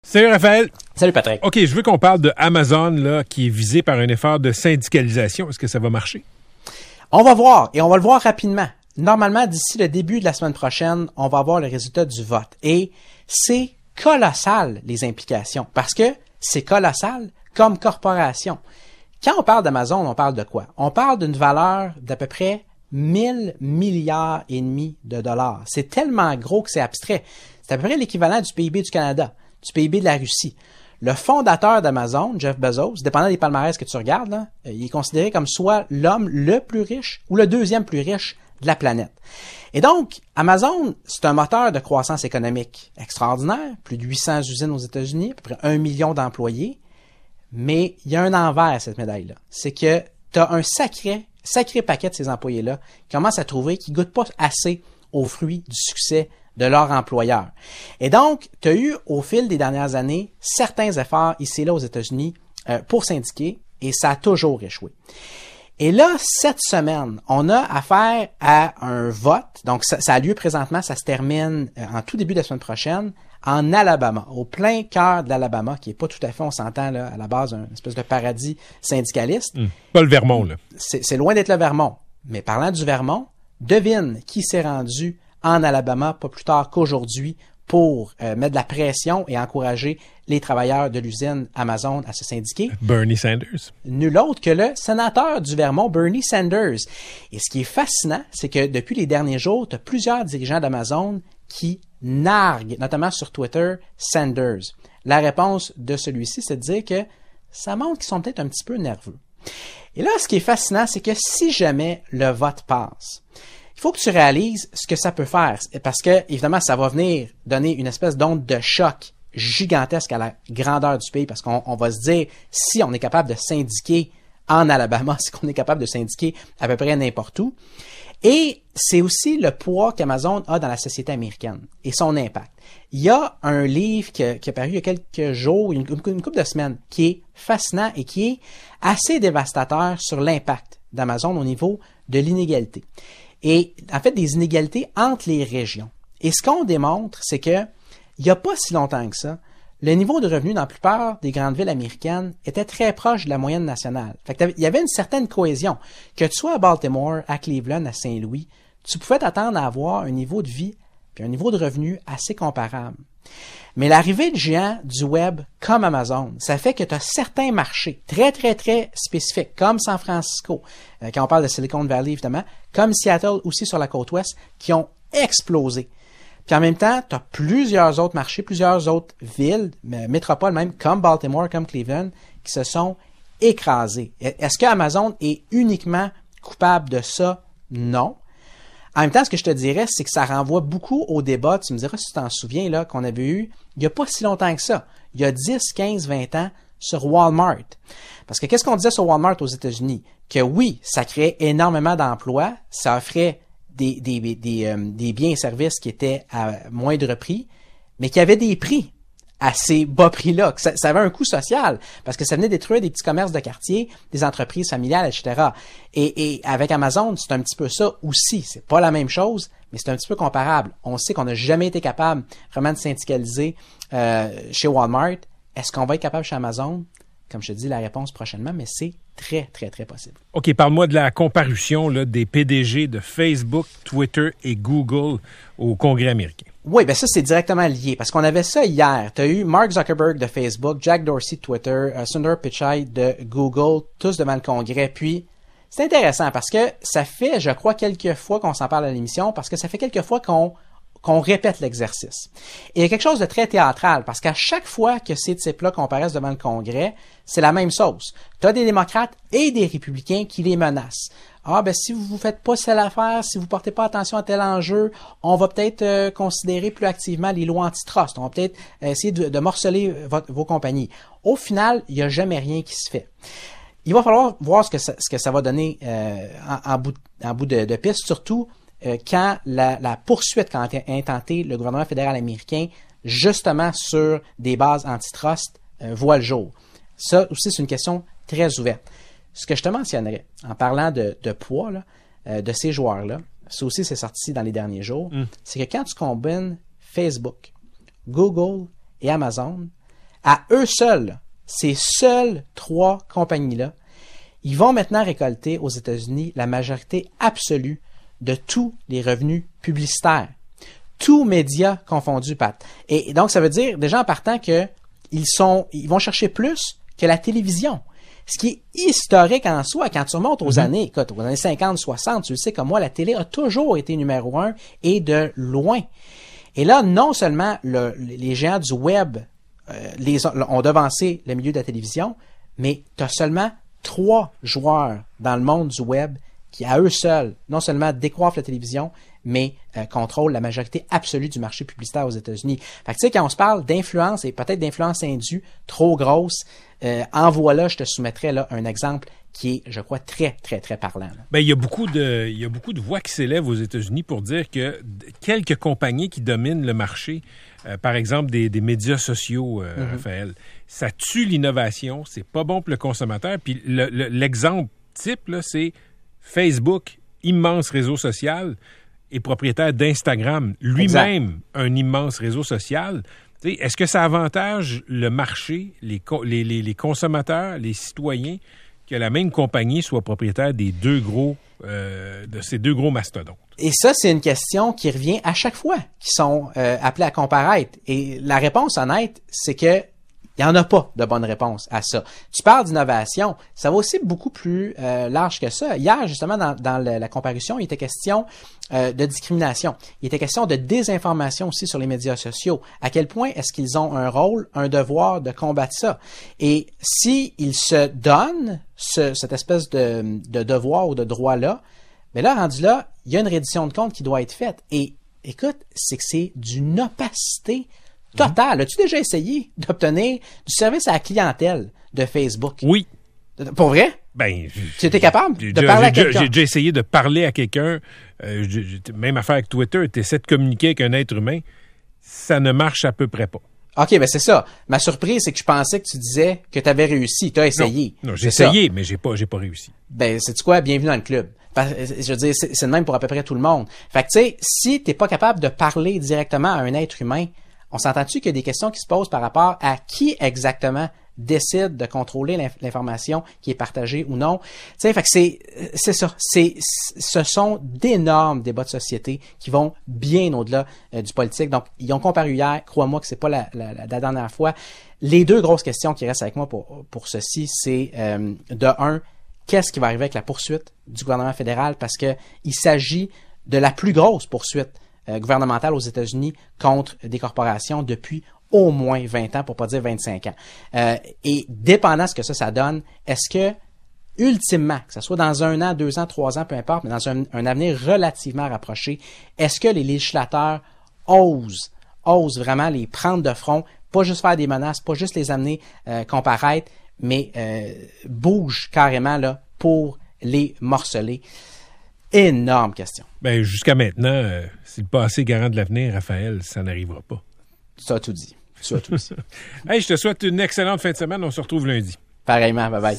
Salut Raphaël. Salut Patrick. OK, je veux qu'on parle de Amazon là, qui est visé par un effort de syndicalisation. Est-ce que ça va marcher? On va voir, et on va le voir rapidement. Normalement, d'ici le début de la semaine prochaine, on va avoir le résultat du vote. Et c'est colossal, les implications, parce que c'est colossal comme corporation. Quand on parle d'Amazon, on parle de quoi? On parle d'une valeur d'à peu près 1000 milliards et demi de dollars. C'est tellement gros que c'est abstrait. C'est à peu près l'équivalent du PIB du Canada, du PIB de la Russie. Le fondateur d'Amazon, Jeff Bezos, dépendant des palmarès que tu regardes, là, il est considéré comme soit l'homme le plus riche ou le deuxième plus riche de la planète. Et donc, Amazon, c'est un moteur de croissance économique extraordinaire, plus de 800 usines aux États-Unis, à peu près 1 million d'employés, mais il y a un envers à cette médaille-là. C'est que tu as un sacré paquet de ces employés-là qui commencent à trouver qu'ils ne goûtent pas assez aux fruits du succès de leur employeur. Et donc, tu as eu, au fil des dernières années, certains efforts ici et là aux États-Unis pour syndiquer, et ça a toujours échoué. Et là, cette semaine, on a affaire à un vote. Donc, ça a lieu présentement, ça se termine en tout début de la semaine prochaine, en Alabama, au plein cœur de l'Alabama, qui est pas tout à fait, on s'entend, là, à la base, une espèce de paradis syndicaliste. Pas le Vermont, là. C'est loin d'être le Vermont. Mais parlant du Vermont, devine qui s'est rendu en Alabama, pas plus tard qu'aujourd'hui, pour mettre de la pression et encourager les travailleurs de l'usine Amazon à se syndiquer. Bernie Sanders. Nul autre que le sénateur du Vermont, Bernie Sanders. Et ce qui est fascinant, c'est que depuis les derniers jours, tu as plusieurs dirigeants d'Amazon qui narguent, notamment sur Twitter, Sanders. La réponse de celui-ci, c'est de dire que ça montre qu'ils sont peut-être un petit peu nerveux. Et là, ce qui est fascinant, c'est que si jamais le vote passe, il faut que tu réalises ce que ça peut faire, parce que, évidemment, ça va venir donner une espèce d'onde de choc gigantesque à la grandeur du pays, parce qu'on va se dire, si on est capable de syndiquer en Alabama, c'est qu'on est capable de syndiquer à peu près n'importe où. Et c'est aussi le poids qu'Amazon a dans la société américaine et son impact. Il y a un livre qui est paru il y a quelques jours, une couple de semaines, qui est fascinant et qui est assez dévastateur sur l'impact d'Amazon au niveau de l'inégalité. Et en fait, des inégalités entre les régions. Et ce qu'on démontre, c'est que il n'y a pas si longtemps que ça, le niveau de revenus dans la plupart des grandes villes américaines était très proche de la moyenne nationale. Fait que il y avait une certaine cohésion. Que tu sois à Baltimore, à Cleveland, à Saint-Louis, tu pouvais t'attendre à avoir un niveau de vie puis un niveau de revenus assez comparable. Mais l'arrivée de géants du web comme Amazon, ça fait que tu as certains marchés très, très, très spécifiques, comme San Francisco, quand on parle de Silicon Valley, évidemment, comme Seattle aussi sur la côte ouest, qui ont explosé. Puis en même temps, tu as plusieurs autres marchés, plusieurs autres villes, métropoles même, comme Baltimore, comme Cleveland, qui se sont écrasées. Est-ce que Amazon est uniquement coupable de ça? Non. En même temps, ce que je te dirais, c'est que ça renvoie beaucoup au débat, tu me diras si tu t'en souviens, là, qu'on avait eu il n'y a pas si longtemps que ça, il y a 10, 15, 20 ans, sur Walmart. Parce que qu'est-ce qu'on disait sur Walmart aux États-Unis? Que oui, ça créait énormément d'emplois, ça offrait des biens et services qui étaient à moindre prix, mais qui avaient des prix à ces bas prix-là, que ça avait un coût social, parce que ça venait détruire des petits commerces de quartier, des entreprises familiales, etc. Et avec Amazon, c'est un petit peu ça aussi. C'est pas la même chose, mais c'est un petit peu comparable. On sait qu'on n'a jamais été capable vraiment de syndicaliser chez Walmart. Est-ce qu'on va être capable chez Amazon? Comme je te dis, la réponse prochainement, mais c'est très, très, très possible. OK, parle-moi de la comparution là, des PDG de Facebook, Twitter et Google au Congrès américain. Oui, bien ça, c'est directement lié, parce qu'on avait ça hier. Tu as eu Mark Zuckerberg de Facebook, Jack Dorsey de Twitter, Sundar Pichai de Google, tous devant le Congrès. Puis, c'est intéressant, parce que ça fait, je crois, quelques fois qu'on s'en parle à l'émission, parce que ça fait quelques fois qu'on répète l'exercice. Et il y a quelque chose de très théâtral, parce qu'à chaque fois que ces types-là comparaissent devant le Congrès, c'est la même sauce. Tu as des démocrates et des républicains qui les menacent. Ah, ben si vous ne faites pas telle affaire, si vous ne portez pas attention à tel enjeu, on va peut-être considérer plus activement les lois antitrust. On va peut-être essayer de morceler vos compagnies. Au final, il n'y a jamais rien qui se fait. Il va falloir voir ce que ça va donner en bout de piste, surtout quand la poursuite qu'a intenté le gouvernement fédéral américain justement sur des bases antitrust voit le jour. Ça aussi, c'est une question très ouverte. Ce que je te mentionnerais, en parlant de poids là, de ces joueurs-là, ça aussi c'est sorti dans les derniers jours, c'est que quand tu combines Facebook, Google et Amazon, À eux seuls, ces seules 3 compagnies-là, ils vont maintenant récolter aux États-Unis la majorité absolue de tous les revenus publicitaires. Tous médias confondus, Pat. Et donc, ça veut dire, déjà en partant, que ils vont chercher plus que la télévision. Ce qui est historique en soi, quand tu remontes aux années, écoute, aux années 50, 60, tu le sais comme moi, la télé a toujours été numéro 1 et de loin. Et là, non seulement les géants du web ont devancé le milieu de la télévision, mais tu as seulement 3 joueurs dans le monde du web qui, à eux seuls, non seulement décoiffent la télévision, mais contrôlent la majorité absolue du marché publicitaire aux États-Unis. Fait que tu sais, quand on se parle d'influence, et peut-être d'influence indue, trop grosse, en voilà, je te soumettrai là un exemple qui est, je crois, très, très, très parlant. Là. Ben, il y a beaucoup de voix qui s'élèvent aux États-Unis pour dire que quelques compagnies qui dominent le marché, par exemple des médias sociaux, Raphaël, ça tue l'innovation, c'est pas bon pour le consommateur. Puis l'exemple type, là, c'est Facebook, immense réseau social, est propriétaire d'Instagram, lui-même un immense réseau social. T'sais, est-ce que ça avantage le marché, les consommateurs, les citoyens, que la même compagnie soit propriétaire des de ces 2 gros mastodontes? Et ça, c'est une question qui revient à chaque fois qu'ils sont appelés à comparaître. Et la réponse honnête, c'est que il n'y en a pas de bonne réponse à ça. Tu parles d'innovation, ça va aussi beaucoup plus large que ça. Hier, justement, dans la comparution, il était question de discrimination. Il était question de désinformation aussi sur les médias sociaux. À quel point est-ce qu'ils ont un rôle, un devoir de combattre ça? Et s'ils se donnent cette espèce de devoir ou de droit-là, mais là, rendu là, il y a une reddition de compte qui doit être faite. Et écoute, c'est que c'est d'une opacité totale. As-tu déjà essayé d'obtenir du service à la clientèle de Facebook? Oui. Pour vrai? Ben, tu étais capable de parler à quelqu'un? J'ai déjà essayé de parler à quelqu'un. Même affaire avec Twitter, tu essaies de communiquer avec un être humain. Ça ne marche à peu près pas. OK, ben c'est ça. Ma surprise, c'est que je pensais que tu disais que tu avais réussi. Tu as essayé. Non, j'ai essayé, mais j'ai pas réussi. Ben, sais-tu quoi? Bienvenue dans le club. Je veux dire, c'est le même pour à peu près tout le monde. Fait que, tu sais, si t'es pas capable de parler directement à un être humain, on s'entend-tu qu'il y a des questions qui se posent par rapport à qui exactement décide de contrôler l'information qui est partagée ou non. Tu sais, fait que c'est ça. Ce sont d'énormes débats de société qui vont bien au-delà du politique. Donc, ils ont comparu hier. Crois-moi que c'est pas la dernière fois. Les 2 grosses questions qui restent avec moi pour ceci, c'est de un, qu'est-ce qui va arriver avec la poursuite du gouvernement fédéral? Parce que il s'agit de la plus grosse poursuite gouvernementale aux États-Unis contre des corporations depuis au moins 20 ans, pour pas dire 25 ans. Et dépendant de ce que ça donne, est-ce que, ultimement, que ce soit dans 1 an, 2 ans, 3 ans, peu importe, mais dans un avenir relativement rapproché, est-ce que les législateurs osent vraiment les prendre de front, pas juste faire des menaces, pas juste les amener comparaître, mais bougent carrément là pour les morceler? Énorme question. Ben, jusqu'à maintenant, si le passé est garant de l'avenir, Raphaël, ça n'arrivera pas. Tu as tout dit. Hey, je te souhaite une excellente fin de semaine. On se retrouve lundi. Pareillement. Bye-bye.